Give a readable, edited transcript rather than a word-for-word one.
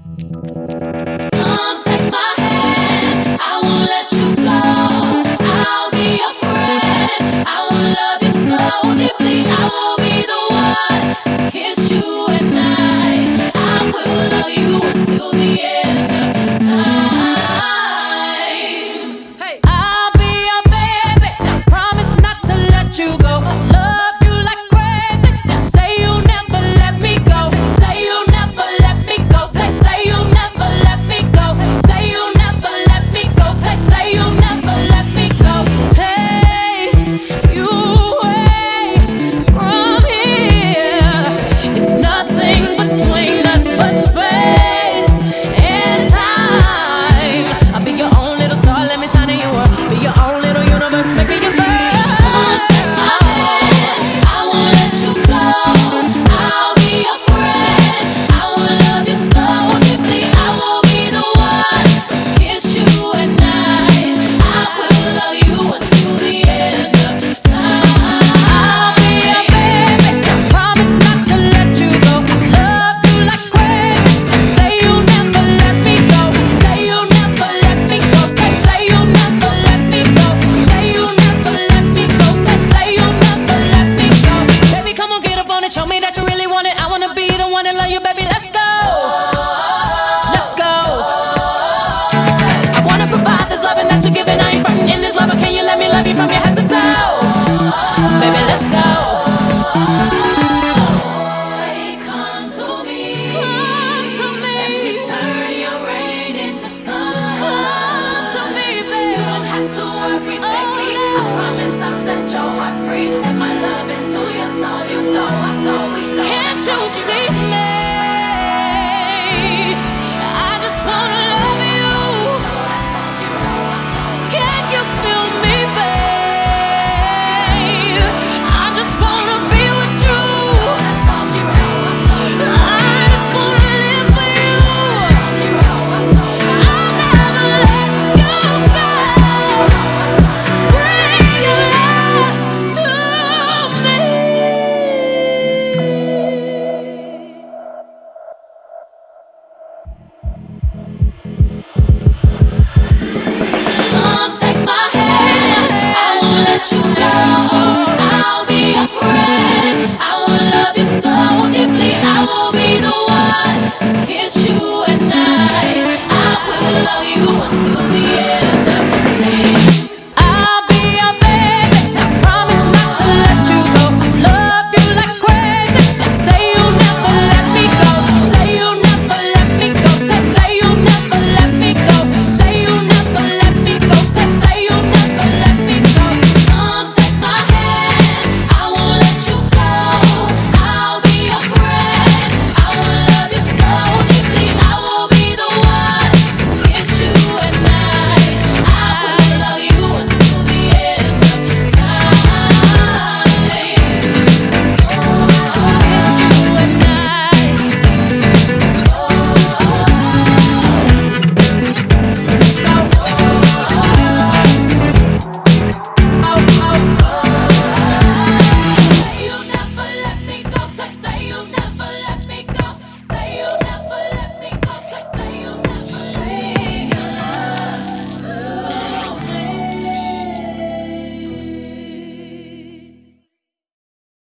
Come take my hand, I won't let you go. I'll be your friend, I will love you so deeply. I will be the one to kiss you at night. I will love you until the end of time. Hey, I'll be your baby, I promise not to let you go. Love you like crazy, now say you'll never let me go. Say you'll never let me go. Say you'll never let me go. Say you'll never let me go. Say you'll never let me go. Take you away from here. It's nothing between us but space and time. I'll be your own little star, let me shine in your world. Be your own little universe, make me your girl. Come take my hand, I won't let you go. I'll be your friend, I will love you so deeply. I will be the one to kiss you at night. I will love you until the end of time. I'll be your baby, I promise not to let you go. Love you like crazy, say you'll never let me go. Say you'll never let me go. Say you'll never let me go. Say you'll never let me go. Say you'll never let me go. Baby, come on, get up on it, show me that you really want it. I wanna be the one to love you, baby. Let's go. Let's go. I wanna provide this loving that you're giving. I ain't frontin' in this love, but can you let me love you from your head to toe? Baby, let's go. Boy, come to me. Come to me. Let me turn your rain into sun. Come to me, baby. You don't have to worry, baby. I promise I'll set your heart free. Let my love into your soul. You go, I go, we go. Can't you see me? I just wanna love you. Can you feel me, babe? I just wanna be with you. I just wanna live for you. I'll never let you go. Bring your love to me. Come take my hand, I won't let you go.